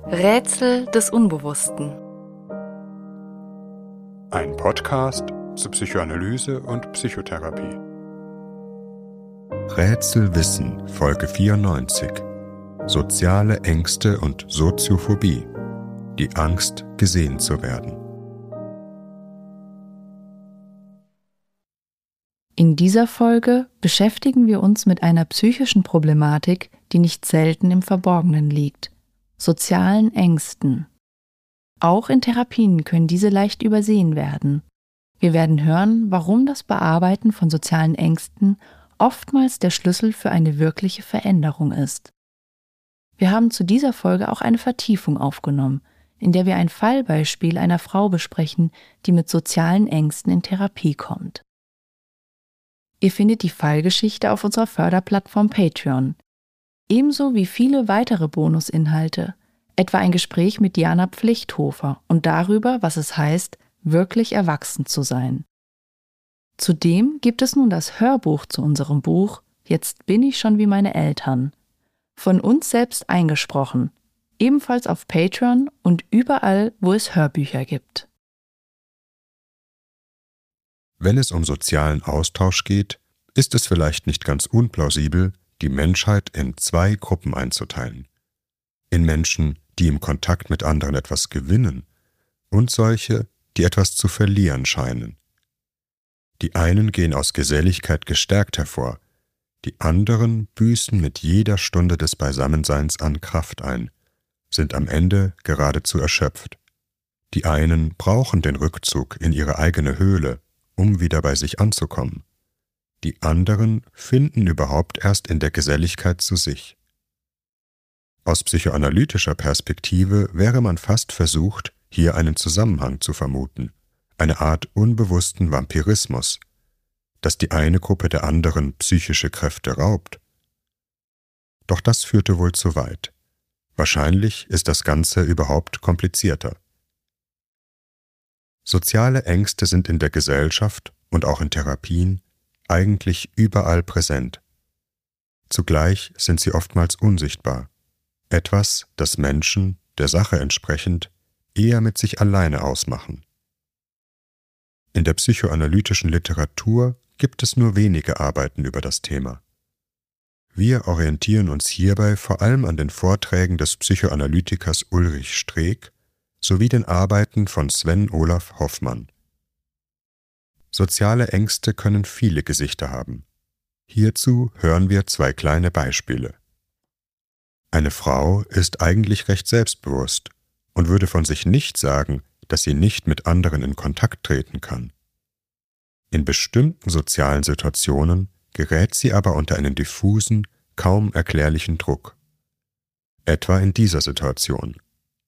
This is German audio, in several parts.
Rätsel des Unbewussten. Ein Podcast zur Psychoanalyse und Psychotherapie. Rätselwissen, Folge 94. Soziale Ängste und Soziophobie. Die Angst, gesehen zu werden. In dieser Folge beschäftigen wir uns mit einer psychischen Problematik, die nicht selten im Verborgenen liegt: sozialen Ängsten. Auch in Therapien können diese leicht übersehen werden. Wir werden hören, warum das Bearbeiten von sozialen Ängsten oftmals der Schlüssel für eine wirkliche Veränderung ist. Wir haben zu dieser Folge auch eine Vertiefung aufgenommen, in der wir ein Fallbeispiel einer Frau besprechen, die mit sozialen Ängsten in Therapie kommt. Ihr findet die Fallgeschichte auf unserer Förderplattform Patreon, ebenso wie viele weitere Bonusinhalte, etwa ein Gespräch mit Diana Pflichthofer und darüber, was es heißt, wirklich erwachsen zu sein. Zudem gibt es nun das Hörbuch zu unserem Buch »Jetzt bin ich schon wie meine Eltern«, von uns selbst eingesprochen, ebenfalls auf Patreon und überall, wo es Hörbücher gibt. Wenn es um sozialen Austausch geht, ist es vielleicht nicht ganz unplausibel, die Menschheit in zwei Gruppen einzuteilen. In Menschen, die im Kontakt mit anderen etwas gewinnen, und solche, die etwas zu verlieren scheinen. Die einen gehen aus Geselligkeit gestärkt hervor, die anderen büßen mit jeder Stunde des Beisammenseins an Kraft ein, sind am Ende geradezu erschöpft. Die einen brauchen den Rückzug in ihre eigene Höhle, um wieder bei sich anzukommen. Die anderen finden überhaupt erst in der Geselligkeit zu sich. Aus psychoanalytischer Perspektive wäre man fast versucht, hier einen Zusammenhang zu vermuten, eine Art unbewussten Vampirismus, dass die eine Gruppe der anderen psychische Kräfte raubt. Doch das führte wohl zu weit. Wahrscheinlich ist das Ganze überhaupt komplizierter. Soziale Ängste sind in der Gesellschaft und auch in Therapien eigentlich überall präsent. Zugleich sind sie oftmals unsichtbar, etwas, das Menschen, der Sache entsprechend, eher mit sich alleine ausmachen. In der psychoanalytischen Literatur gibt es nur wenige Arbeiten über das Thema. Wir orientieren uns hierbei vor allem an den Vorträgen des Psychoanalytikers Ulrich Streeck sowie den Arbeiten von Sven Olaf Hoffmann. Soziale Ängste können viele Gesichter haben. Hierzu hören wir zwei kleine Beispiele. Eine Frau ist eigentlich recht selbstbewusst und würde von sich nicht sagen, dass sie nicht mit anderen in Kontakt treten kann. In bestimmten sozialen Situationen gerät sie aber unter einen diffusen, kaum erklärlichen Druck. Etwa in dieser Situation.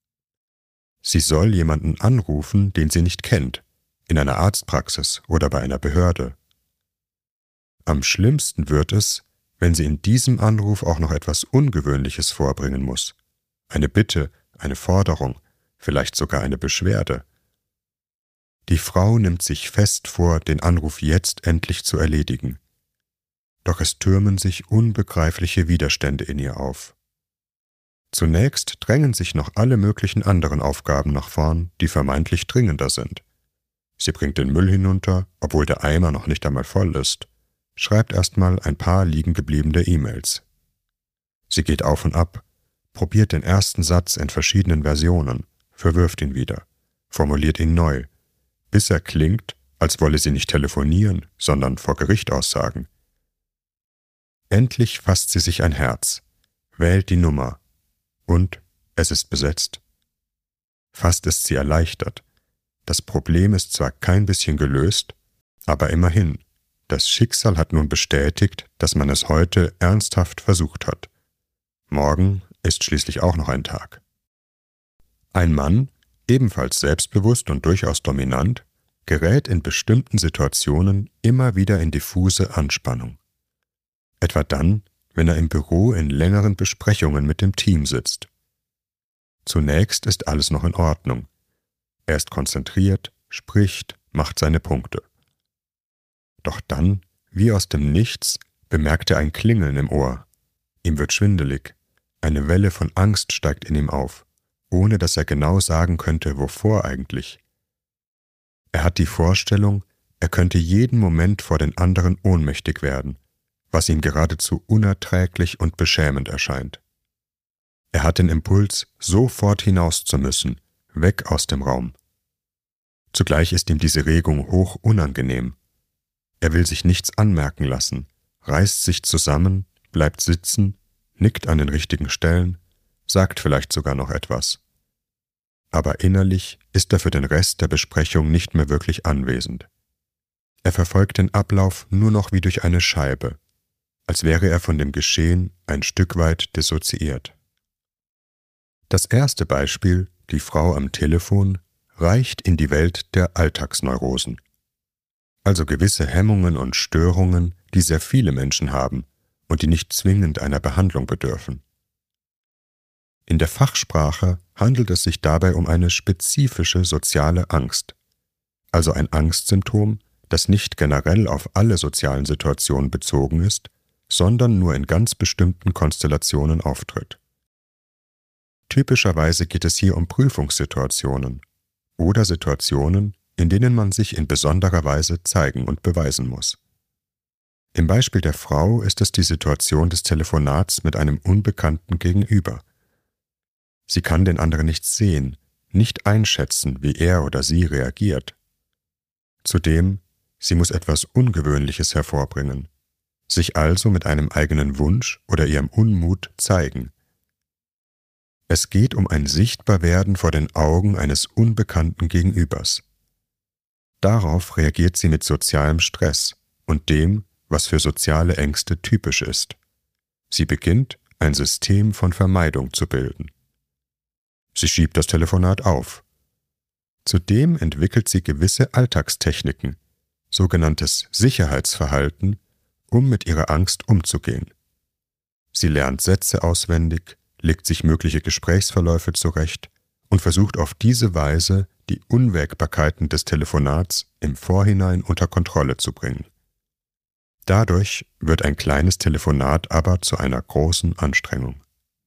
Sie soll jemanden anrufen, den sie nicht kennt, in einer Arztpraxis oder bei einer Behörde. Am schlimmsten wird es, wenn sie in diesem Anruf auch noch etwas Ungewöhnliches vorbringen muss. Eine Bitte, eine Forderung, vielleicht sogar eine Beschwerde. Die Frau nimmt sich fest vor, den Anruf jetzt endlich zu erledigen. Doch es türmen sich unbegreifliche Widerstände in ihr auf. Zunächst drängen sich noch alle möglichen anderen Aufgaben nach vorn, die vermeintlich dringender sind. Sie bringt den Müll hinunter, obwohl der Eimer noch nicht einmal voll ist, schreibt erstmal ein paar liegengebliebene E-Mails. Sie geht auf und ab, probiert den ersten Satz in verschiedenen Versionen, verwirft ihn wieder, formuliert ihn neu, bis er klingt, als wolle sie nicht telefonieren, sondern vor Gericht aussagen. Endlich fasst sie sich ein Herz, wählt die Nummer und es ist besetzt. Fast ist sie erleichtert. Das Problem ist zwar kein bisschen gelöst, aber immerhin, das Schicksal hat nun bestätigt, dass man es heute ernsthaft versucht hat. Morgen ist schließlich auch noch ein Tag. Ein Mann, ebenfalls selbstbewusst und durchaus dominant, gerät in bestimmten Situationen immer wieder in diffuse Anspannung. Etwa dann, wenn er im Büro in längeren Besprechungen mit dem Team sitzt. Zunächst ist alles noch in Ordnung. Er ist konzentriert, spricht, macht seine Punkte. Doch dann, wie aus dem Nichts, bemerkt er ein Klingeln im Ohr. Ihm wird schwindelig. Eine Welle von Angst steigt in ihm auf. ohne dass er genau sagen könnte, wovor eigentlich. Er hat die Vorstellung, er könnte jeden Moment vor den anderen ohnmächtig werden, was ihm geradezu unerträglich und beschämend erscheint. Er hat den Impuls, sofort hinaus zu müssen, weg aus dem Raum. Zugleich ist ihm diese Regung hoch unangenehm. Er will sich nichts anmerken lassen, reißt sich zusammen, bleibt sitzen, nickt an den richtigen Stellen, sagt vielleicht sogar noch etwas. Aber innerlich ist er für den Rest der Besprechung nicht mehr wirklich anwesend. Er verfolgt den Ablauf nur noch wie durch eine Scheibe, als wäre er von dem Geschehen ein Stück weit dissoziiert. Das erste Beispiel, die Frau am Telefon, reicht in die Welt der Alltagsneurosen. Also gewisse Hemmungen und Störungen, die sehr viele Menschen haben und die nicht zwingend einer Behandlung bedürfen. In der Fachsprache handelt es sich dabei um eine spezifische soziale Angst, also ein Angstsymptom, das nicht generell auf alle sozialen Situationen bezogen ist, sondern nur in ganz bestimmten Konstellationen auftritt. Typischerweise geht es hier um Prüfungssituationen oder Situationen, in denen man sich in besonderer Weise zeigen und beweisen muss. Im Beispiel der Frau ist es die Situation des Telefonats mit einem Unbekannten gegenüber. Sie kann den anderen nicht sehen, nicht einschätzen, wie er oder sie reagiert. Zudem, sie muss etwas Ungewöhnliches hervorbringen, sich also mit einem eigenen Wunsch oder ihrem Unmut zeigen. Es geht um ein Sichtbarwerden vor den Augen eines unbekannten Gegenübers. Darauf reagiert sie mit sozialem Stress und dem, was für soziale Ängste typisch ist. Sie beginnt, ein System von Vermeidung zu bilden. Sie schiebt das Telefonat auf. Zudem entwickelt sie gewisse Alltagstechniken, sogenanntes Sicherheitsverhalten, um mit ihrer Angst umzugehen. Sie lernt Sätze auswendig, legt sich mögliche Gesprächsverläufe zurecht und versucht auf diese Weise, die Unwägbarkeiten des Telefonats im Vorhinein unter Kontrolle zu bringen. Dadurch wird ein kleines Telefonat aber zu einer großen Anstrengung.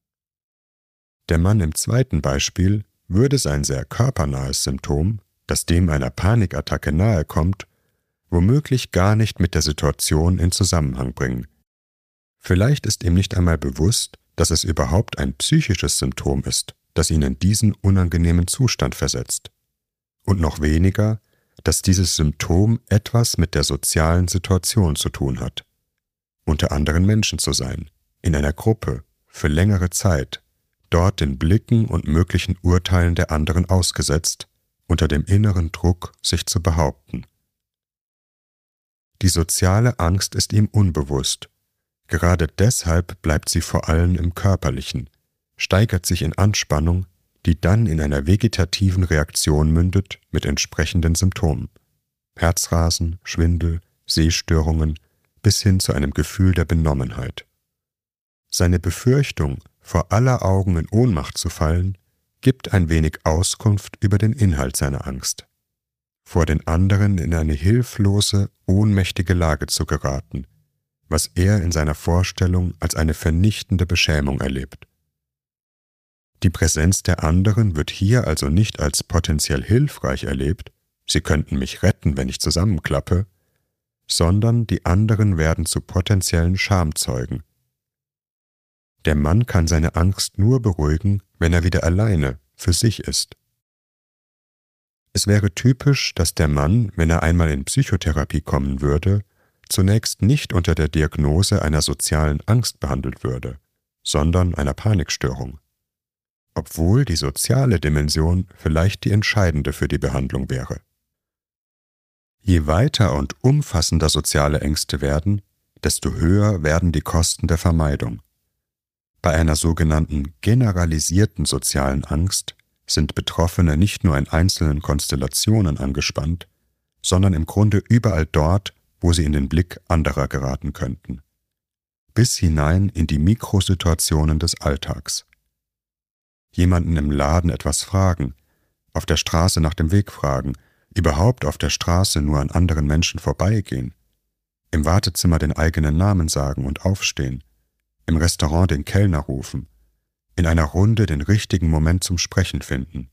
Der Mann im zweiten Beispiel würde sein sehr körpernahes Symptom, das dem einer Panikattacke nahe kommt, womöglich gar nicht mit der Situation in Zusammenhang bringen. Vielleicht ist ihm nicht einmal bewusst, dass es überhaupt ein psychisches Symptom ist, das ihn in diesen unangenehmen Zustand versetzt. Und noch weniger, dass dieses Symptom etwas mit der sozialen Situation zu tun hat. Unter anderen Menschen zu sein, in einer Gruppe, für längere Zeit, dort den Blicken und möglichen Urteilen der anderen ausgesetzt, unter dem inneren Druck, sich zu behaupten. Die soziale Angst ist ihm unbewusst. Gerade deshalb bleibt sie vor allem im Körperlichen, steigert sich in Anspannung, die dann in einer vegetativen Reaktion mündet mit entsprechenden Symptomen. Herzrasen, Schwindel, Sehstörungen bis hin zu einem Gefühl der Benommenheit. Seine Befürchtung, vor aller Augen in Ohnmacht zu fallen, gibt ein wenig Auskunft über den Inhalt seiner Angst. Vor den anderen in eine hilflose, ohnmächtige Lage zu geraten, was er in seiner Vorstellung als eine vernichtende Beschämung erlebt. Die Präsenz der anderen wird hier also nicht als potenziell hilfreich erlebt, sie könnten mich retten, wenn ich zusammenklappe, sondern die anderen werden zu potenziellen Schamzeugen. Der Mann kann seine Angst nur beruhigen, wenn er wieder alleine, für sich ist. Es wäre typisch, dass der Mann, wenn er einmal in Psychotherapie kommen würde, zunächst nicht unter der Diagnose einer sozialen Angst behandelt würde, sondern einer Panikstörung, obwohl die soziale Dimension vielleicht die entscheidende für die Behandlung wäre. Je weiter und umfassender soziale Ängste werden, desto höher werden die Kosten der Vermeidung. Bei einer sogenannten generalisierten sozialen Angst sind Betroffene nicht nur in einzelnen Konstellationen angespannt, sondern im Grunde überall dort, wo sie in den Blick anderer geraten könnten. Bis hinein in die Mikrosituationen des Alltags. Jemanden im Laden etwas fragen, auf der Straße nach dem Weg fragen, überhaupt auf der Straße nur an anderen Menschen vorbeigehen, im Wartezimmer den eigenen Namen sagen und aufstehen, im Restaurant den Kellner rufen, in einer Runde den richtigen Moment zum Sprechen finden.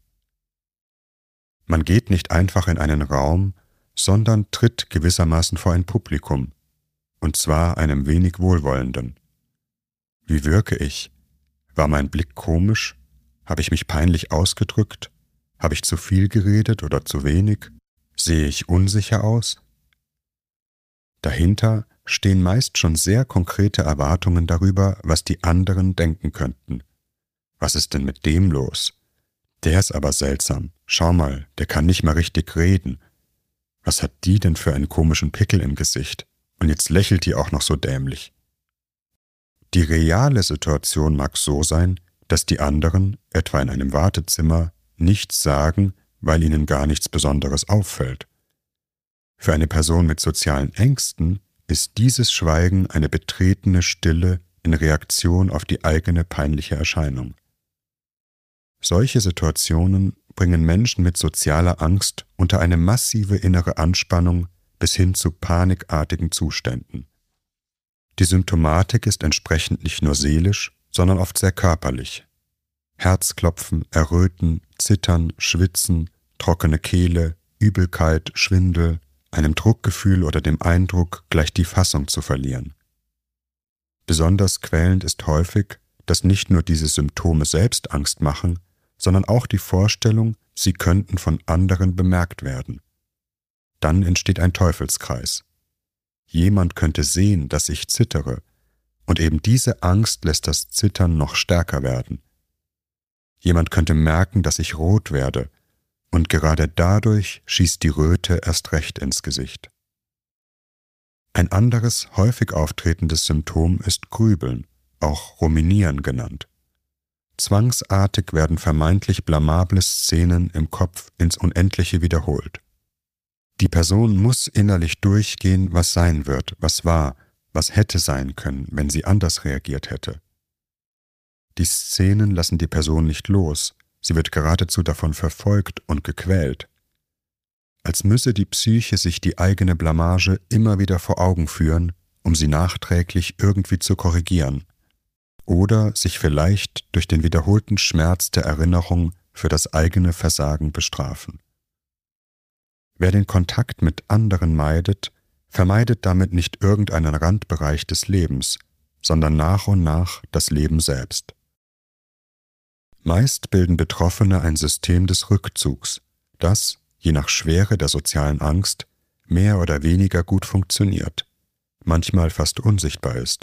Man geht nicht einfach in einen Raum, sondern tritt gewissermaßen vor ein Publikum, und zwar einem wenig wohlwollenden. Wie wirke ich? War mein Blick komisch? Habe ich mich peinlich ausgedrückt? Habe ich zu viel geredet oder zu wenig? Sehe ich unsicher aus? Dahinter stehen meist schon sehr konkrete Erwartungen darüber, was die anderen denken könnten. Was ist denn mit dem los? Der ist aber seltsam. Schau mal, der kann nicht mal richtig reden. Was hat die denn für einen komischen Pickel im Gesicht? Und jetzt lächelt die auch noch so dämlich. Die reale Situation mag so sein, dass die anderen, etwa in einem Wartezimmer, nichts sagen, weil ihnen gar nichts Besonderes auffällt. Für eine Person mit sozialen Ängsten ist dieses Schweigen eine betretene Stille in Reaktion auf die eigene peinliche Erscheinung. Solche Situationen bringen Menschen mit sozialer Angst unter eine massive innere Anspannung bis hin zu panikartigen Zuständen. Die Symptomatik ist entsprechend nicht nur seelisch, sondern oft sehr körperlich. Herzklopfen, Erröten, Zittern, Schwitzen, trockene Kehle, Übelkeit, Schwindel, einem Druckgefühl oder dem Eindruck, gleich die Fassung zu verlieren. Besonders quälend ist häufig, dass nicht nur diese Symptome selbst Angst machen, sondern auch die Vorstellung, sie könnten von anderen bemerkt werden. Dann entsteht ein Teufelskreis. Jemand könnte sehen, dass ich zittere, und eben diese Angst lässt das Zittern noch stärker werden. Jemand könnte merken, dass ich rot werde, und gerade dadurch schießt die Röte erst recht ins Gesicht. Ein anderes, häufig auftretendes Symptom ist Grübeln, auch Ruminieren genannt. Zwangsartig werden vermeintlich blamable Szenen im Kopf ins Unendliche wiederholt. Die Person muss innerlich durchgehen, was sein wird, was war, was hätte sein können, wenn sie anders reagiert hätte. Die Szenen lassen die Person nicht los, sie wird geradezu davon verfolgt und gequält. Als müsse die Psyche sich die eigene Blamage immer wieder vor Augen führen, um sie nachträglich irgendwie zu korrigieren. Oder sich vielleicht durch den wiederholten Schmerz der Erinnerung für das eigene Versagen bestrafen. Wer den Kontakt mit anderen meidet, vermeidet damit nicht irgendeinen Randbereich des Lebens, sondern nach und nach das Leben selbst. Meist bilden Betroffene ein System des Rückzugs, das, je nach Schwere der sozialen Angst, mehr oder weniger gut funktioniert, manchmal fast unsichtbar ist.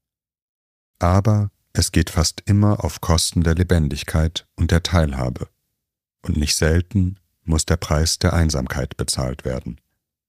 Aber es geht fast immer auf Kosten der Lebendigkeit und der Teilhabe, und nicht selten muss der Preis der Einsamkeit bezahlt werden.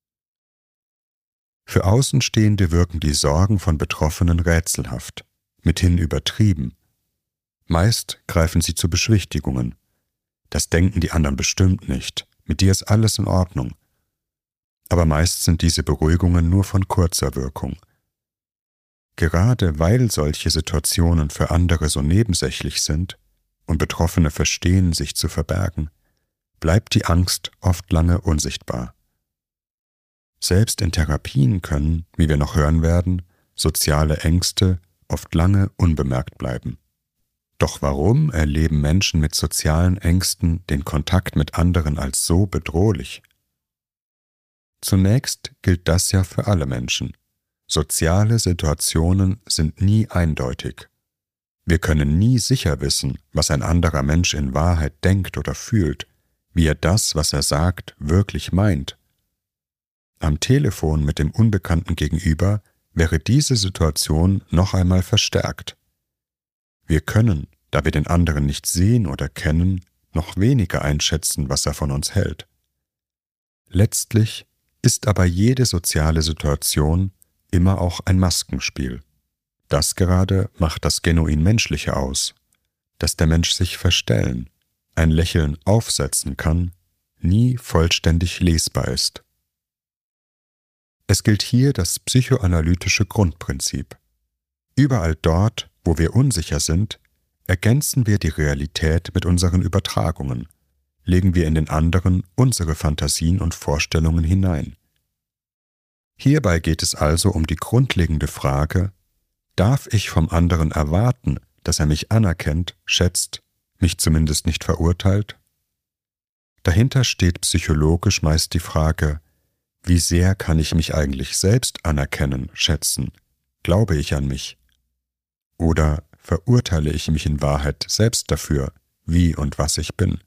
Für Außenstehende wirken die Sorgen von Betroffenen rätselhaft, mithin übertrieben. Meist greifen sie zu Beschwichtigungen. Das denken die anderen bestimmt nicht, mit dir ist alles in Ordnung. Aber meist sind diese Beruhigungen nur von kurzer Wirkung. Gerade weil solche Situationen für andere so nebensächlich sind und Betroffene verstehen, sich zu verbergen, bleibt die Angst oft lange unsichtbar. Selbst in Therapien können, wie wir noch hören werden, soziale Ängste oft lange unbemerkt bleiben. Doch warum erleben Menschen mit sozialen Ängsten den Kontakt mit anderen als so bedrohlich? Zunächst gilt das ja für alle Menschen. Soziale Situationen sind nie eindeutig. Wir können nie sicher wissen, was ein anderer Mensch in Wahrheit denkt oder fühlt, wie er das, was er sagt, wirklich meint. Am Telefon mit dem Unbekannten gegenüber wäre diese Situation noch einmal verstärkt. Wir können, da wir den anderen nicht sehen oder kennen, noch weniger einschätzen, was er von uns hält. Letztlich ist aber jede soziale Situation immer auch ein Maskenspiel. Das gerade macht das genuin Menschliche aus, dass der Mensch sich verstellen, ein Lächeln aufsetzen kann, nie vollständig lesbar ist. Es gilt hier das psychoanalytische Grundprinzip. Überall dort, wo wir unsicher sind, ergänzen wir die Realität mit unseren Übertragungen, legen wir in den anderen unsere Fantasien und Vorstellungen hinein. Hierbei geht es also um die grundlegende Frage: Darf ich vom anderen erwarten, dass er mich anerkennt, schätzt, mich zumindest nicht verurteilt? Dahinter steht psychologisch meist die Frage, wie sehr kann ich mich eigentlich selbst anerkennen, schätzen? Glaube ich an mich? Oder verurteile ich mich in Wahrheit selbst dafür, wie und was ich bin?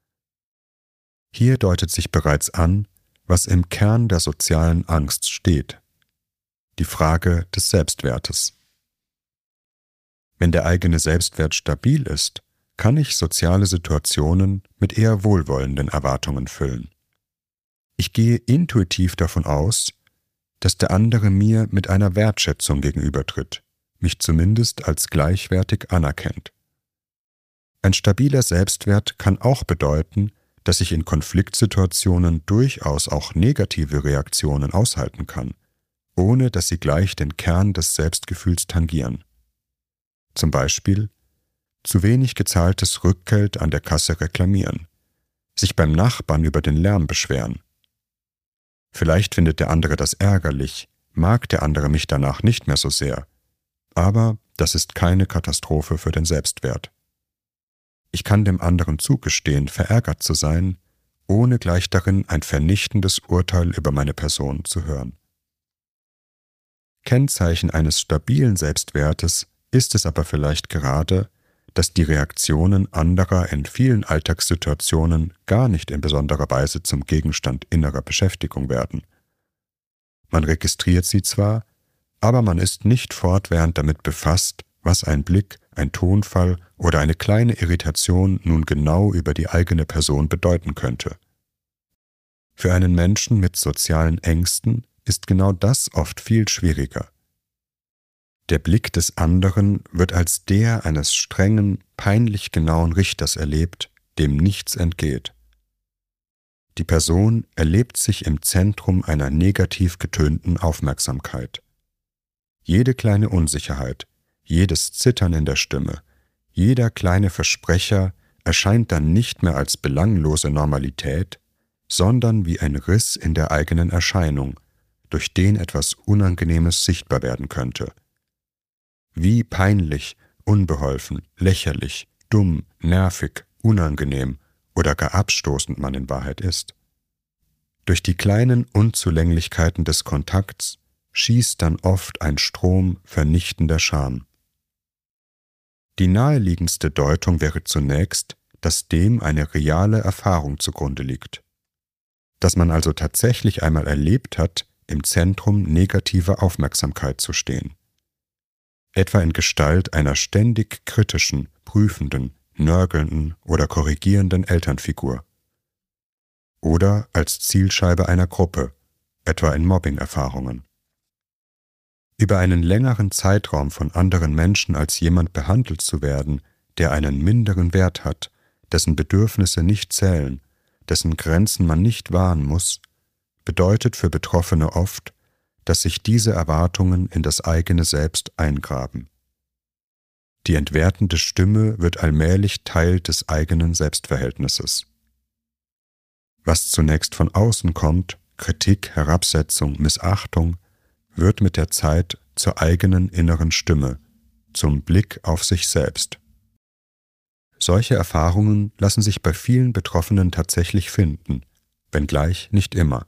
Hier deutet sich bereits an, was im Kern der sozialen Angst steht: die Frage des Selbstwertes. Wenn der eigene Selbstwert stabil ist, kann ich soziale Situationen mit eher wohlwollenden Erwartungen füllen. Ich gehe intuitiv davon aus, dass der andere mir mit einer Wertschätzung gegenübertritt, mich zumindest als gleichwertig anerkennt. Ein stabiler Selbstwert kann auch bedeuten, dass ich in Konfliktsituationen durchaus auch negative Reaktionen aushalten kann, ohne dass sie gleich den Kern des Selbstgefühls tangieren. Zum Beispiel zu wenig gezahltes Rückgeld an der Kasse reklamieren, sich beim Nachbarn über den Lärm beschweren. Vielleicht findet der andere das ärgerlich, mag der andere mich danach nicht mehr so sehr, aber das ist keine Katastrophe für den Selbstwert. Ich kann dem anderen zugestehen, verärgert zu sein, ohne gleich darin ein vernichtendes Urteil über meine Person zu hören. Kennzeichen eines stabilen Selbstwertes ist es aber vielleicht gerade, dass die Reaktionen anderer in vielen Alltagssituationen gar nicht in besonderer Weise zum Gegenstand innerer Beschäftigung werden. Man registriert sie zwar, aber man ist nicht fortwährend damit befasst, was ein Blick, ein Tonfall oder eine kleine Irritation nun genau über die eigene Person bedeuten könnte. Für einen Menschen mit sozialen Ängsten ist genau das oft viel schwieriger. Der Blick des anderen wird als der eines strengen, peinlich genauen Richters erlebt, dem nichts entgeht. Die Person erlebt sich im Zentrum einer negativ getönten Aufmerksamkeit. Jede kleine Unsicherheit, jedes Zittern in der Stimme, jeder kleine Versprecher erscheint dann nicht mehr als belanglose Normalität, sondern wie ein Riss in der eigenen Erscheinung, durch den etwas Unangenehmes sichtbar werden könnte. Wie peinlich, unbeholfen, lächerlich, dumm, nervig, unangenehm oder gar abstoßend man in Wahrheit ist. Durch die kleinen Unzulänglichkeiten des Kontakts schießt dann oft ein Strom vernichtender Scham. Die naheliegendste Deutung wäre zunächst, dass dem eine reale Erfahrung zugrunde liegt. Dass man also tatsächlich einmal erlebt hat, im Zentrum negativer Aufmerksamkeit zu stehen. Etwa in Gestalt einer ständig kritischen, prüfenden, nörgelnden oder korrigierenden Elternfigur. Oder als Zielscheibe einer Gruppe, etwa in Mobbing-Erfahrungen. Über einen längeren Zeitraum von anderen Menschen als jemand behandelt zu werden, der einen minderen Wert hat, dessen Bedürfnisse nicht zählen, dessen Grenzen man nicht wahren muss, bedeutet für Betroffene oft, dass sich diese Erwartungen in das eigene Selbst eingraben. Die entwertende Stimme wird allmählich Teil des eigenen Selbstverhältnisses. Was zunächst von außen kommt, Kritik, Herabsetzung, Missachtung, wird mit der Zeit zur eigenen inneren Stimme, zum Blick auf sich selbst. Solche Erfahrungen lassen sich bei vielen Betroffenen tatsächlich finden, wenngleich nicht immer.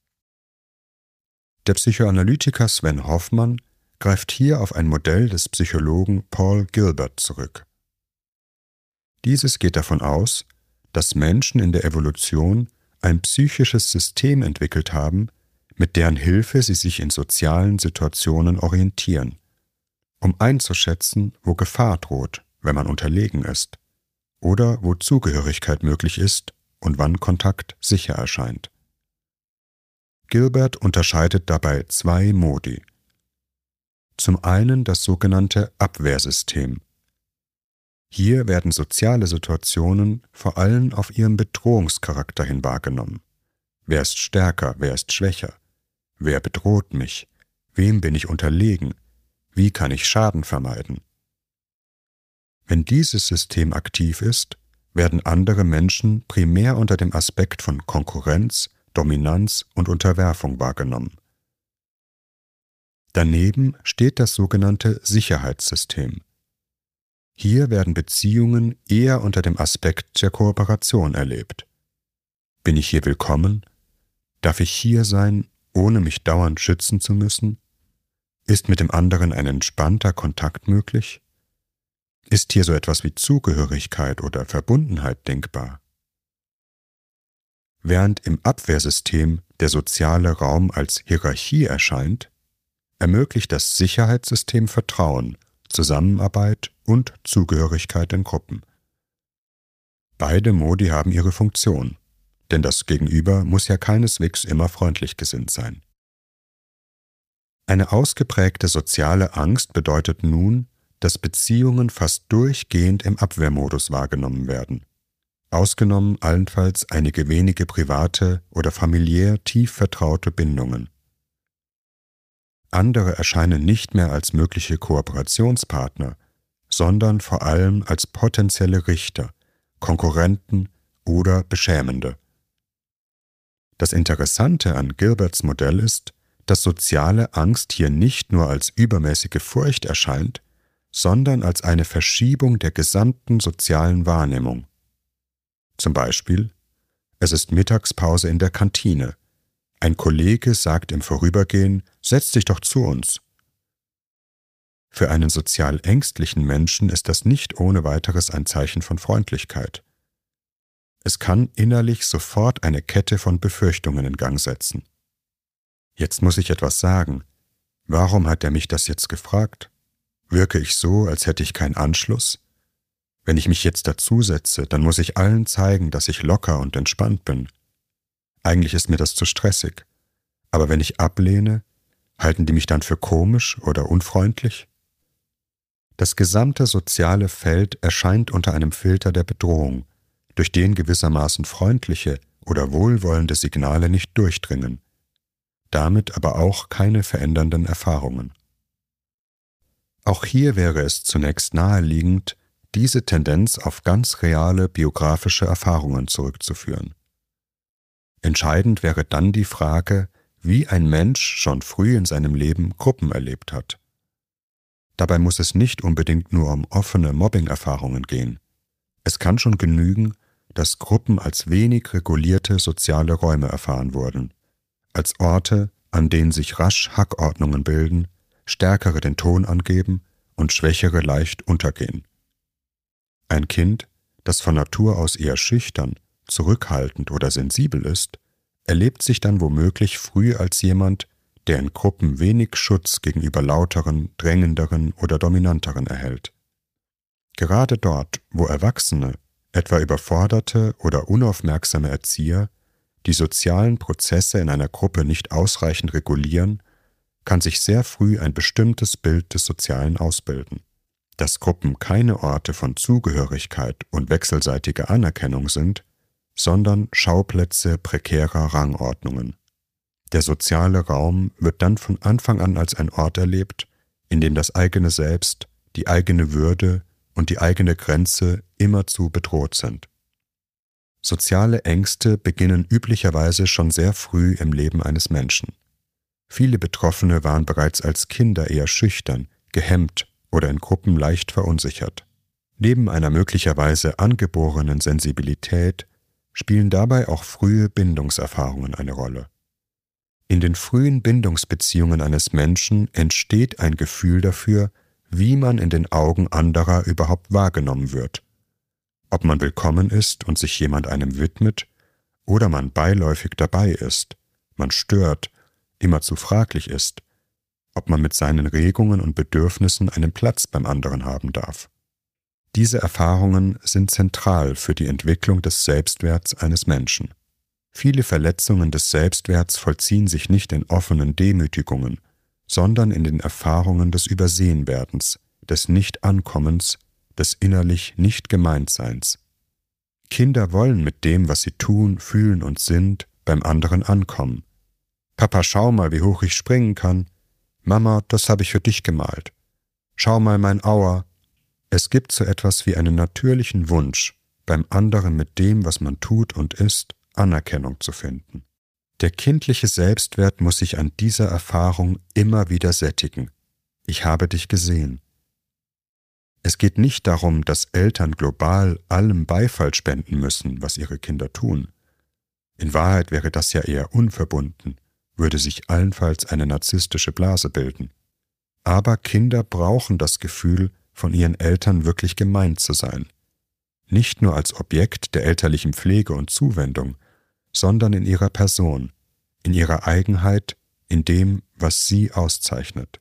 Der Psychoanalytiker Sven Hoffmann greift hier auf ein Modell des Psychologen Paul Gilbert zurück. Dieses geht davon aus, dass Menschen in der Evolution ein psychisches System entwickelt haben, mit deren Hilfe sie sich in sozialen Situationen orientieren, um einzuschätzen, wo Gefahr droht, wenn man unterlegen ist, oder wo Zugehörigkeit möglich ist und wann Kontakt sicher erscheint. Gilbert unterscheidet dabei zwei Modi. Zum einen das sogenannte Abwehrsystem. Hier werden soziale Situationen vor allem auf ihren Bedrohungscharakter hin wahrgenommen. Wer ist stärker, wer ist schwächer? Wer bedroht mich? Wem bin ich unterlegen? Wie kann ich Schaden vermeiden? Wenn dieses System aktiv ist, werden andere Menschen primär unter dem Aspekt von Konkurrenz, Dominanz und Unterwerfung wahrgenommen. Daneben steht das sogenannte Sicherheitssystem. Hier werden Beziehungen eher unter dem Aspekt der Kooperation erlebt. Bin ich hier willkommen? Darf ich hier sein, ohne mich dauernd schützen zu müssen? Ist mit dem anderen ein entspannter Kontakt möglich? Ist hier so etwas wie Zugehörigkeit oder Verbundenheit denkbar? Während im Abwehrsystem der soziale Raum als Hierarchie erscheint, ermöglicht das Sicherheitssystem Vertrauen, Zusammenarbeit und Zugehörigkeit in Gruppen. Beide Modi haben ihre Funktion, denn das Gegenüber muss ja keineswegs immer freundlich gesinnt sein. Eine ausgeprägte soziale Angst bedeutet nun, dass Beziehungen fast durchgehend im Abwehrmodus wahrgenommen werden, ausgenommen allenfalls einige wenige private oder familiär tief vertraute Bindungen. Andere erscheinen nicht mehr als mögliche Kooperationspartner, sondern vor allem als potenzielle Richter, Konkurrenten oder Beschämende. Das Interessante an Gilberts Modell ist, dass soziale Angst hier nicht nur als übermäßige Furcht erscheint, sondern als eine Verschiebung der gesamten sozialen Wahrnehmung. Zum Beispiel, es ist Mittagspause in der Kantine. Ein Kollege sagt im Vorübergehen, setz dich doch zu uns. Für einen sozial ängstlichen Menschen ist das nicht ohne weiteres ein Zeichen von Freundlichkeit. Es kann innerlich sofort eine Kette von Befürchtungen in Gang setzen. Jetzt muss ich etwas sagen. Warum hat er mich das jetzt gefragt? Wirke ich so, als hätte ich keinen Anschluss? Wenn ich mich jetzt dazusetze, dann muss ich allen zeigen, dass ich locker und entspannt bin. Eigentlich ist mir das zu stressig. Aber wenn ich ablehne, halten die mich dann für komisch oder unfreundlich? Das gesamte soziale Feld erscheint unter einem Filter der Bedrohung, durch den gewissermaßen freundliche oder wohlwollende Signale nicht durchdringen, damit aber auch keine verändernden Erfahrungen. Auch hier wäre es zunächst naheliegend, diese Tendenz auf ganz reale biografische Erfahrungen zurückzuführen. Entscheidend wäre dann die Frage, wie ein Mensch schon früh in seinem Leben Gruppen erlebt hat. Dabei muss es nicht unbedingt nur um offene Mobbing-Erfahrungen gehen. Es kann schon genügen, dass Gruppen als wenig regulierte soziale Räume erfahren wurden, als Orte, an denen sich rasch Hackordnungen bilden, Stärkere den Ton angeben und Schwächere leicht untergehen. Ein Kind, das von Natur aus eher schüchtern, zurückhaltend oder sensibel ist, erlebt sich dann womöglich früh als jemand, der in Gruppen wenig Schutz gegenüber lauteren, drängenderen oder dominanteren erhält. Gerade dort, wo Erwachsene, etwa überforderte oder unaufmerksame Erzieher, die sozialen Prozesse in einer Gruppe nicht ausreichend regulieren, kann sich sehr früh ein bestimmtes Bild des Sozialen ausbilden. Dass Gruppen keine Orte von Zugehörigkeit und wechselseitiger Anerkennung sind, sondern Schauplätze prekärer Rangordnungen. Der soziale Raum wird dann von Anfang an als ein Ort erlebt, in dem das eigene Selbst, die eigene Würde und die eigene Grenze immerzu bedroht sind. Soziale Ängste beginnen üblicherweise schon sehr früh im Leben eines Menschen. Viele Betroffene waren bereits als Kinder eher schüchtern, gehemmt oder in Gruppen leicht verunsichert. Neben einer möglicherweise angeborenen Sensibilität spielen dabei auch frühe Bindungserfahrungen eine Rolle. In den frühen Bindungsbeziehungen eines Menschen entsteht ein Gefühl dafür, wie man in den Augen anderer überhaupt wahrgenommen wird. Ob man willkommen ist und sich jemand einem widmet, oder man beiläufig dabei ist, man stört, immerzu fraglich ist, ob man mit seinen Regungen und Bedürfnissen einen Platz beim anderen haben darf. Diese Erfahrungen sind zentral für die Entwicklung des Selbstwerts eines Menschen. Viele Verletzungen des Selbstwerts vollziehen sich nicht in offenen Demütigungen, sondern in den Erfahrungen des Übersehenwerdens, des Nicht-Ankommens, des innerlich Nicht-Gemeintseins. Kinder wollen mit dem, was sie tun, fühlen und sind, beim anderen ankommen. »Papa, schau mal, wie hoch ich springen kann. Mama, das habe ich für dich gemalt. Schau mal mein Auer.« Es gibt so etwas wie einen natürlichen Wunsch, beim anderen mit dem, was man tut und ist, Anerkennung zu finden. Der kindliche Selbstwert muss sich an dieser Erfahrung immer wieder sättigen. Ich habe dich gesehen. Es geht nicht darum, dass Eltern global allem Beifall spenden müssen, was ihre Kinder tun. In Wahrheit wäre das ja eher unverbunden, würde sich allenfalls eine narzisstische Blase bilden. Aber Kinder brauchen das Gefühl, von ihren Eltern wirklich gemeint zu sein. Nicht nur als Objekt der elterlichen Pflege und Zuwendung, sondern in ihrer Person, in ihrer Eigenheit, in dem, was sie auszeichnet.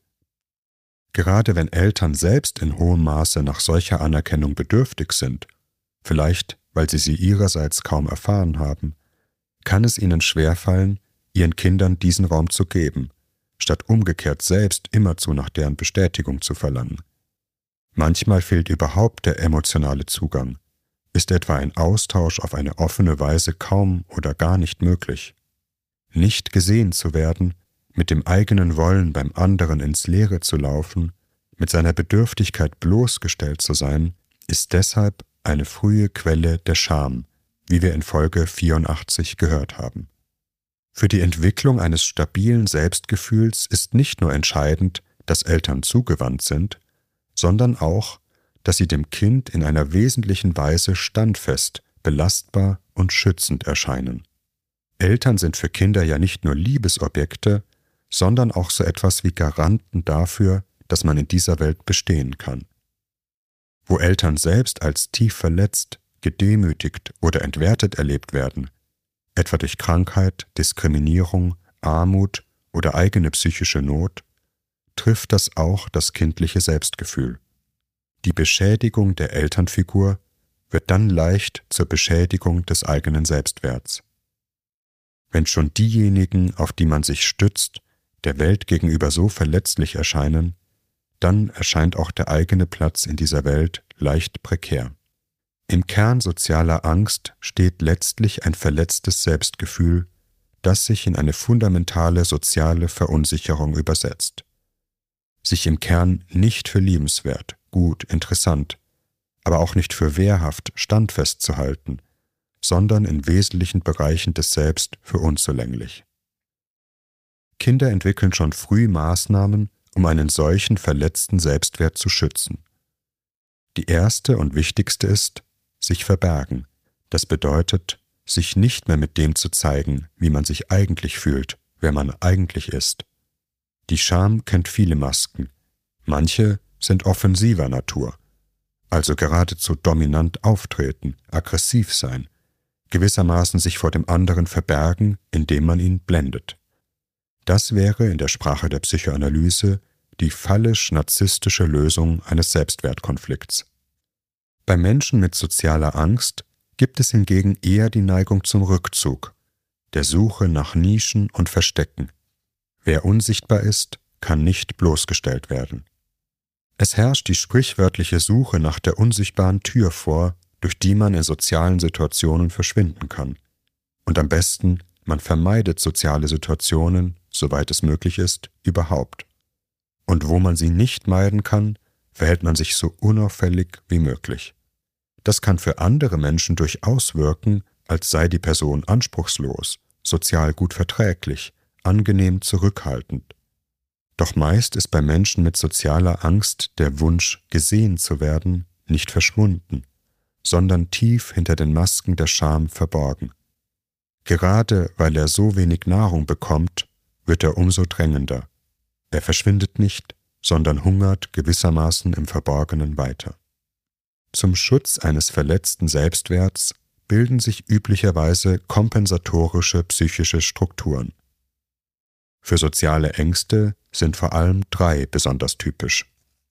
Gerade wenn Eltern selbst in hohem Maße nach solcher Anerkennung bedürftig sind, vielleicht weil sie ihrerseits kaum erfahren haben, kann es ihnen schwerfallen, ihren Kindern diesen Raum zu geben, statt umgekehrt selbst immerzu nach deren Bestätigung zu verlangen. Manchmal fehlt überhaupt der emotionale Zugang, ist etwa ein Austausch auf eine offene Weise kaum oder gar nicht möglich. Nicht gesehen zu werden, mit dem eigenen Wollen beim anderen ins Leere zu laufen, mit seiner Bedürftigkeit bloßgestellt zu sein, ist deshalb eine frühe Quelle der Scham, wie wir in Folge 84 gehört haben. Für die Entwicklung eines stabilen Selbstgefühls ist nicht nur entscheidend, dass Eltern zugewandt sind, sondern auch, dass sie dem Kind in einer wesentlichen Weise standfest, belastbar und schützend erscheinen. Eltern sind für Kinder ja nicht nur Liebesobjekte, sondern auch so etwas wie Garanten dafür, dass man in dieser Welt bestehen kann. Wo Eltern selbst als tief verletzt, gedemütigt oder entwertet erlebt werden, etwa durch Krankheit, Diskriminierung, Armut oder eigene psychische Not, trifft das auch das kindliche Selbstgefühl. Die Beschädigung der Elternfigur wird dann leicht zur Beschädigung des eigenen Selbstwerts. Wenn schon diejenigen, auf die man sich stützt, der Welt gegenüber so verletzlich erscheinen, dann erscheint auch der eigene Platz in dieser Welt leicht prekär. Im Kern sozialer Angst steht letztlich ein verletztes Selbstgefühl, das sich in eine fundamentale soziale Verunsicherung übersetzt. Sich im Kern nicht für liebenswert, gut, interessant, aber auch nicht für wehrhaft, standfest zu halten, sondern in wesentlichen Bereichen des Selbst für unzulänglich. Kinder entwickeln schon früh Maßnahmen, um einen solchen verletzten Selbstwert zu schützen. Die erste und wichtigste ist, sich verbergen. Das bedeutet, sich nicht mehr mit dem zu zeigen, wie man sich eigentlich fühlt, wer man eigentlich ist. Die Scham kennt viele Masken. Manche sind offensiver Natur, also geradezu dominant auftreten, aggressiv sein, gewissermaßen sich vor dem anderen verbergen, indem man ihn blendet. Das wäre in der Sprache der Psychoanalyse die phallisch-narzisstische Lösung eines Selbstwertkonflikts. Bei Menschen mit sozialer Angst gibt es hingegen eher die Neigung zum Rückzug, der Suche nach Nischen und Verstecken. Wer unsichtbar ist, kann nicht bloßgestellt werden. Es herrscht die sprichwörtliche Suche nach der unsichtbaren Tür vor, durch die man in sozialen Situationen verschwinden kann. Und am besten, man vermeidet soziale Situationen, soweit es möglich ist, überhaupt. Und wo man sie nicht meiden kann, verhält man sich so unauffällig wie möglich. Das kann für andere Menschen durchaus wirken, als sei die Person anspruchslos, sozial gut verträglich, angenehm zurückhaltend. Doch meist ist bei Menschen mit sozialer Angst der Wunsch, gesehen zu werden, nicht verschwunden, sondern tief hinter den Masken der Scham verborgen. Gerade weil er so wenig Nahrung bekommt, wird er umso drängender. Er verschwindet nicht, sondern hungert gewissermaßen im Verborgenen weiter. Zum Schutz eines verletzten Selbstwerts bilden sich üblicherweise kompensatorische psychische Strukturen. Für soziale Ängste sind vor allem 3 besonders typisch.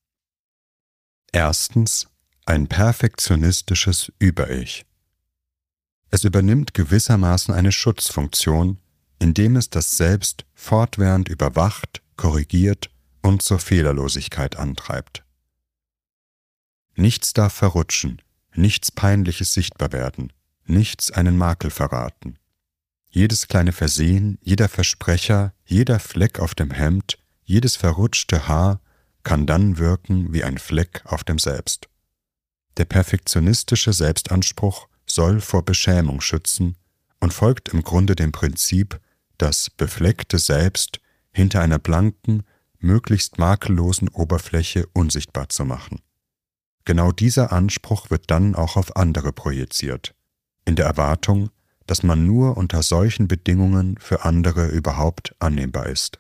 Erstens, ein perfektionistisches Über-Ich. Es übernimmt gewissermaßen eine Schutzfunktion, indem es das Selbst fortwährend überwacht, korrigiert und zur Fehlerlosigkeit antreibt. Nichts darf verrutschen, nichts Peinliches sichtbar werden, nichts einen Makel verraten. Jedes kleine Versehen, jeder Versprecher, jeder Fleck auf dem Hemd, jedes verrutschte Haar kann dann wirken wie ein Fleck auf dem Selbst. Der perfektionistische Selbstanspruch soll vor Beschämung schützen und folgt im Grunde dem Prinzip, das befleckte Selbst hinter einer blanken, möglichst makellosen Oberfläche unsichtbar zu machen. Genau dieser Anspruch wird dann auch auf andere projiziert, in der Erwartung, dass man nur unter solchen Bedingungen für andere überhaupt annehmbar ist.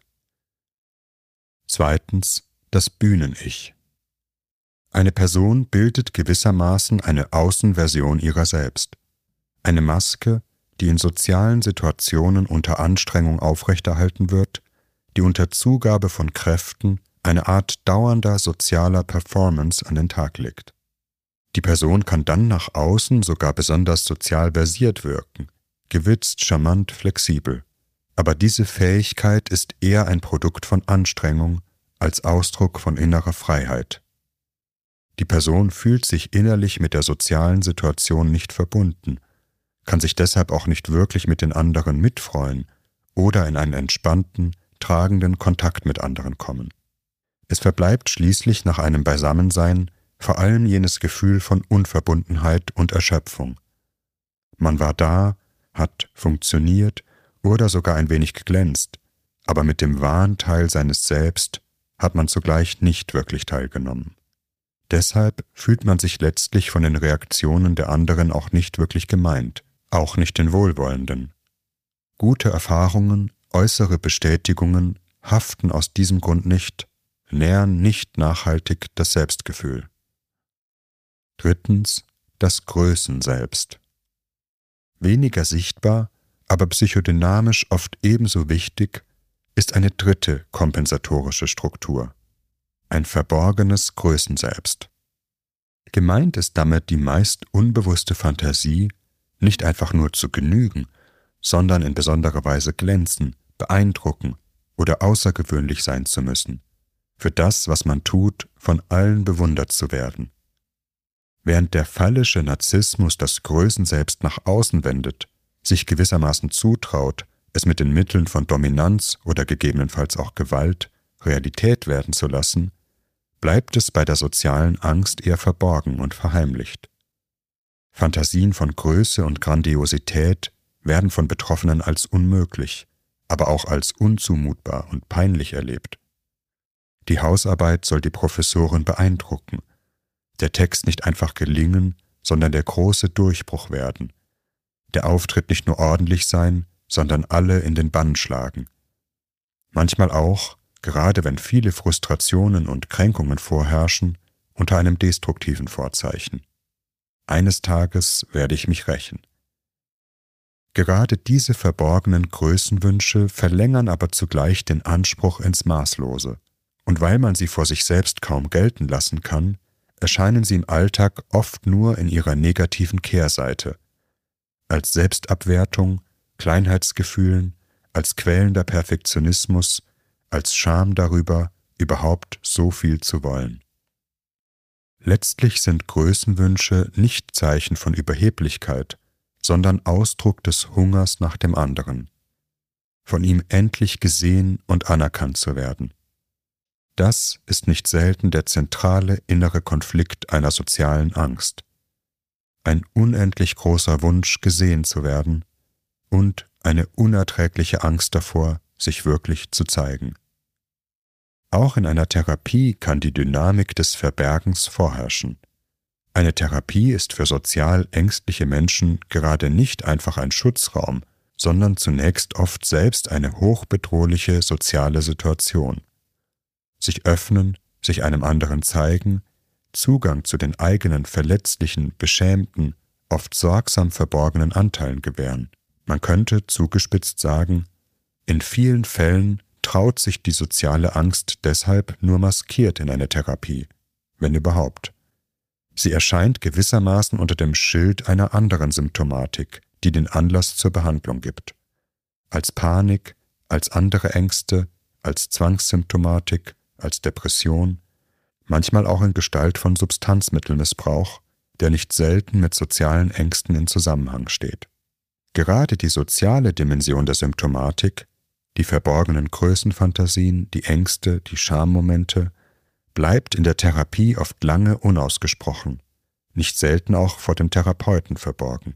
Zweitens, das Bühnen-Ich. Eine Person bildet gewissermaßen eine Außenversion ihrer selbst, eine Maske, die in sozialen Situationen unter Anstrengung aufrechterhalten wird, die unter Zugabe von Kräften eine Art dauernder sozialer Performance an den Tag legt. Die Person kann dann nach außen sogar besonders sozial versiert wirken, gewitzt, charmant, flexibel. Aber diese Fähigkeit ist eher ein Produkt von Anstrengung als Ausdruck von innerer Freiheit. Die Person fühlt sich innerlich mit der sozialen Situation nicht verbunden, kann sich deshalb auch nicht wirklich mit den anderen mitfreuen oder in einen entspannten, tragenden Kontakt mit anderen kommen. Es verbleibt schließlich nach einem Beisammensein vor allem jenes Gefühl von Unverbundenheit und Erschöpfung. Man war da, hat funktioniert oder sogar ein wenig geglänzt, aber mit dem wahren Teil seines Selbst hat man zugleich nicht wirklich teilgenommen. Deshalb fühlt man sich letztlich von den Reaktionen der anderen auch nicht wirklich gemeint, auch nicht den wohlwollenden. Gute Erfahrungen, äußere Bestätigungen haften aus diesem Grund nicht, nähren nicht nachhaltig das Selbstgefühl. Drittens, das Größenselbst. Weniger sichtbar, aber psychodynamisch oft ebenso wichtig, ist eine dritte kompensatorische Struktur: ein verborgenes Größenselbst. Gemeint ist damit die meist unbewusste Fantasie, nicht einfach nur zu genügen, sondern in besonderer Weise glänzen, beeindrucken oder außergewöhnlich sein zu müssen, für das, was man tut, von allen bewundert zu werden. Während der phallische Narzissmus das Größenselbst nach außen wendet, sich gewissermaßen zutraut, es mit den Mitteln von Dominanz oder gegebenenfalls auch Gewalt Realität werden zu lassen, bleibt es bei der sozialen Angst eher verborgen und verheimlicht. Fantasien von Größe und Grandiosität werden von Betroffenen als unmöglich, aber auch als unzumutbar und peinlich erlebt. Die Hausarbeit soll die Professorin beeindrucken, der Text nicht einfach gelingen, sondern der große Durchbruch werden, der Auftritt nicht nur ordentlich sein, sondern alle in den Bann schlagen. Manchmal auch, gerade wenn viele Frustrationen und Kränkungen vorherrschen, unter einem destruktiven Vorzeichen. Eines Tages werde ich mich rächen. Gerade diese verborgenen Größenwünsche verlängern aber zugleich den Anspruch ins Maßlose, und weil man sie vor sich selbst kaum gelten lassen kann, erscheinen sie im Alltag oft nur in ihrer negativen Kehrseite, als Selbstabwertung, Kleinheitsgefühlen, als quälender Perfektionismus, als Scham darüber, überhaupt so viel zu wollen. Letztlich sind Größenwünsche nicht Zeichen von Überheblichkeit, sondern Ausdruck des Hungers nach dem anderen, von ihm endlich gesehen und anerkannt zu werden. Das ist nicht selten der zentrale innere Konflikt einer sozialen Angst. Ein unendlich großer Wunsch, gesehen zu werden und eine unerträgliche Angst davor, sich wirklich zu zeigen. Auch in einer Therapie kann die Dynamik des Verbergens vorherrschen. Eine Therapie ist für sozial ängstliche Menschen gerade nicht einfach ein Schutzraum, sondern zunächst oft selbst eine hochbedrohliche soziale Situation. Sich öffnen, sich einem anderen zeigen, Zugang zu den eigenen verletzlichen, beschämten, oft sorgsam verborgenen Anteilen gewähren. Man könnte zugespitzt sagen, in vielen Fällen traut sich die soziale Angst deshalb nur maskiert in eine Therapie, wenn überhaupt. Sie erscheint gewissermaßen unter dem Schild einer anderen Symptomatik, die den Anlass zur Behandlung gibt. Als Panik, als andere Ängste, als Zwangssymptomatik, als Depression, manchmal auch in Gestalt von Substanzmittelmissbrauch, der nicht selten mit sozialen Ängsten in Zusammenhang steht. Gerade die soziale Dimension der Symptomatik, die verborgenen Größenfantasien, die Ängste, die Schammomente, bleibt in der Therapie oft lange unausgesprochen, nicht selten auch vor dem Therapeuten verborgen.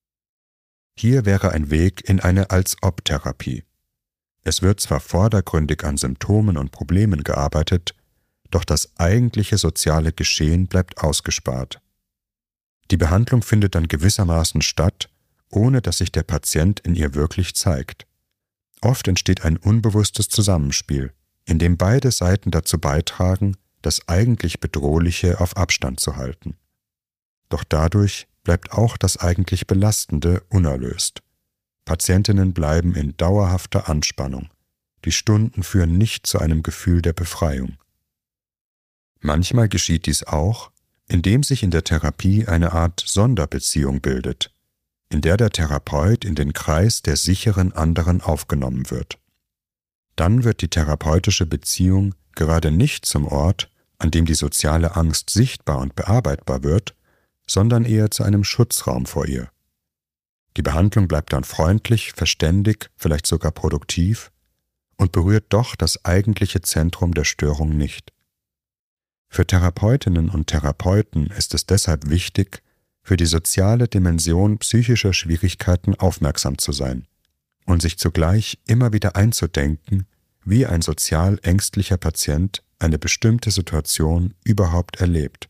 Hier wäre ein Weg in eine Als-Ob-Therapie. Es wird zwar vordergründig an Symptomen und Problemen gearbeitet, doch das eigentliche soziale Geschehen bleibt ausgespart. Die Behandlung findet dann gewissermaßen statt, ohne dass sich der Patient in ihr wirklich zeigt. Oft entsteht ein unbewusstes Zusammenspiel, in dem beide Seiten dazu beitragen, das eigentlich Bedrohliche auf Abstand zu halten. Doch dadurch bleibt auch das eigentlich Belastende unerlöst. Patientinnen bleiben in dauerhafter Anspannung. Die Stunden führen nicht zu einem Gefühl der Befreiung. Manchmal geschieht dies auch, indem sich in der Therapie eine Art Sonderbeziehung bildet, in der der Therapeut in den Kreis der sicheren anderen aufgenommen wird. Dann wird die therapeutische Beziehung gerade nicht zum Ort, an dem die soziale Angst sichtbar und bearbeitbar wird, sondern eher zu einem Schutzraum vor ihr. Die Behandlung bleibt dann freundlich, verständig, vielleicht sogar produktiv und berührt doch das eigentliche Zentrum der Störung nicht. Für Therapeutinnen und Therapeuten ist es deshalb wichtig, für die soziale Dimension psychischer Schwierigkeiten aufmerksam zu sein und sich zugleich immer wieder einzudenken, wie ein sozial ängstlicher Patient eine bestimmte Situation überhaupt erlebt.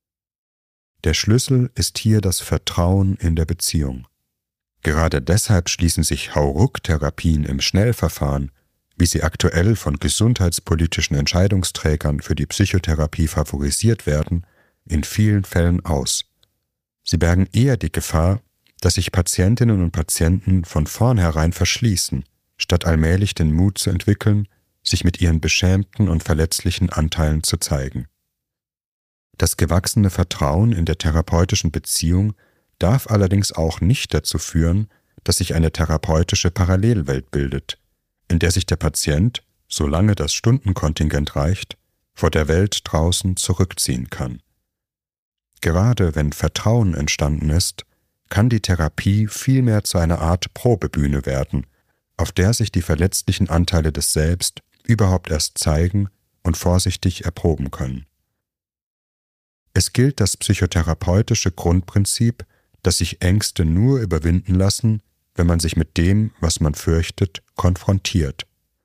Der Schlüssel ist hier das Vertrauen in der Beziehung. Gerade deshalb schließen sich Hauruck-Therapien im Schnellverfahren, wie sie aktuell von gesundheitspolitischen Entscheidungsträgern für die Psychotherapie favorisiert werden, in vielen Fällen aus. Sie bergen eher die Gefahr, dass sich Patientinnen und Patienten von vornherein verschließen, statt allmählich den Mut zu entwickeln, sich mit ihren beschämten und verletzlichen Anteilen zu zeigen. Das gewachsene Vertrauen in der therapeutischen Beziehung darf allerdings auch nicht dazu führen, dass sich eine therapeutische Parallelwelt bildet, in der sich der Patient, solange das Stundenkontingent reicht, vor der Welt draußen zurückziehen kann. Gerade wenn Vertrauen entstanden ist, kann die Therapie vielmehr zu einer Art Probebühne werden, auf der sich die verletzlichen Anteile des Selbst überhaupt erst zeigen und vorsichtig erproben können. Es gilt das psychotherapeutische Grundprinzip, dass sich Ängste nur überwinden lassen, wenn man sich mit dem, was man fürchtet, konfrontiert.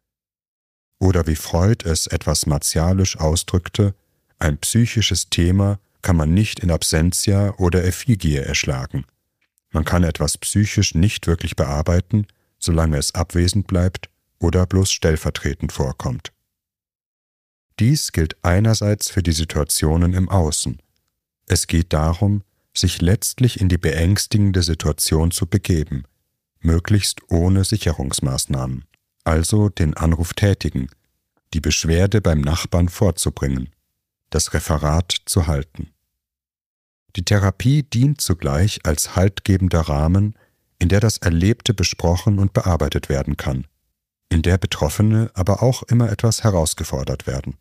Oder wie Freud es etwas martialisch ausdrückte, ein psychisches Thema kann man nicht in Absentia oder Effigie erschlagen. Man kann etwas psychisch nicht wirklich bearbeiten, solange es abwesend bleibt oder bloß stellvertretend vorkommt. Dies gilt einerseits für die Situationen im Außen. Es geht darum, sich letztlich in die beängstigende Situation zu begeben, möglichst ohne Sicherungsmaßnahmen, also den Anruf tätigen, die Beschwerde beim Nachbarn vorzubringen, das Referat zu halten. Die Therapie dient zugleich als haltgebender Rahmen, in der das Erlebte besprochen und bearbeitet werden kann, in der Betroffene aber auch immer etwas herausgefordert werden.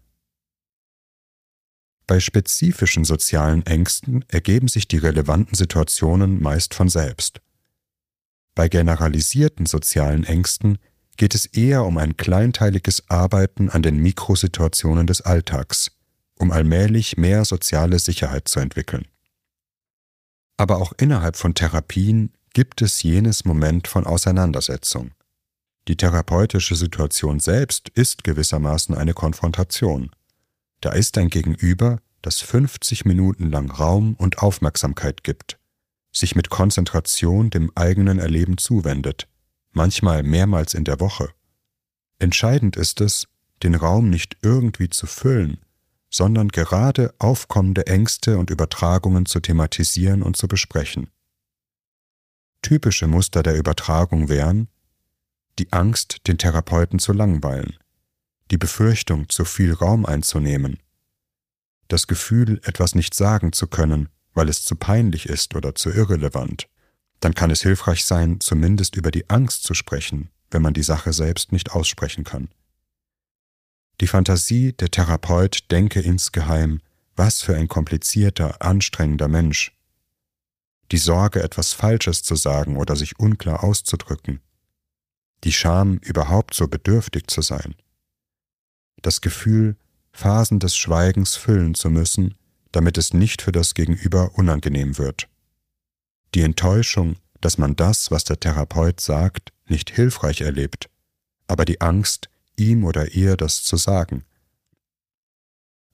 Bei spezifischen sozialen Ängsten ergeben sich die relevanten Situationen meist von selbst. Bei generalisierten sozialen Ängsten geht es eher um ein kleinteiliges Arbeiten an den Mikrosituationen des Alltags, um allmählich mehr soziale Sicherheit zu entwickeln. Aber auch innerhalb von Therapien gibt es jenes Moment von Auseinandersetzung. Die therapeutische Situation selbst ist gewissermaßen eine Konfrontation. Da ist ein Gegenüber, das 50 Minuten lang Raum und Aufmerksamkeit gibt, sich mit Konzentration dem eigenen Erleben zuwendet, manchmal mehrmals in der Woche. Entscheidend ist es, den Raum nicht irgendwie zu füllen, sondern gerade aufkommende Ängste und Übertragungen zu thematisieren und zu besprechen. Typische Muster der Übertragung wären: die Angst, den Therapeuten zu langweilen, die Befürchtung, zu viel Raum einzunehmen, das Gefühl, etwas nicht sagen zu können, weil es zu peinlich ist oder zu irrelevant. Dann kann es hilfreich sein, zumindest über die Angst zu sprechen, wenn man die Sache selbst nicht aussprechen kann. Die Fantasie, der Therapeut denke insgeheim, was für ein komplizierter, anstrengender Mensch. Die Sorge, etwas Falsches zu sagen oder sich unklar auszudrücken. Die Scham, überhaupt so bedürftig zu sein. Das Gefühl, Phasen des Schweigens füllen zu müssen, damit es nicht für das Gegenüber unangenehm wird. Die Enttäuschung, dass man das, was der Therapeut sagt, nicht hilfreich erlebt, aber die Angst, ihm oder ihr das zu sagen.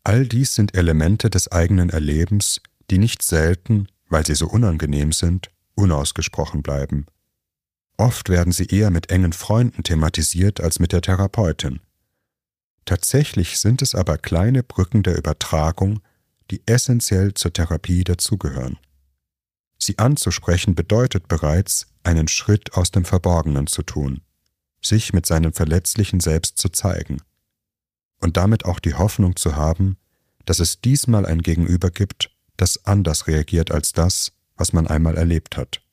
All dies sind Elemente des eigenen Erlebens, die nicht selten, weil sie so unangenehm sind, unausgesprochen bleiben. Oft werden sie eher mit engen Freunden thematisiert als mit der Therapeutin. Tatsächlich sind es aber kleine Brücken der Übertragung, die essentiell zur Therapie dazugehören. Sie anzusprechen bedeutet bereits, einen Schritt aus dem Verborgenen zu tun, sich mit seinem verletzlichen Selbst zu zeigen und damit auch die Hoffnung zu haben, dass es diesmal ein Gegenüber gibt, das anders reagiert als das, was man einmal erlebt hat.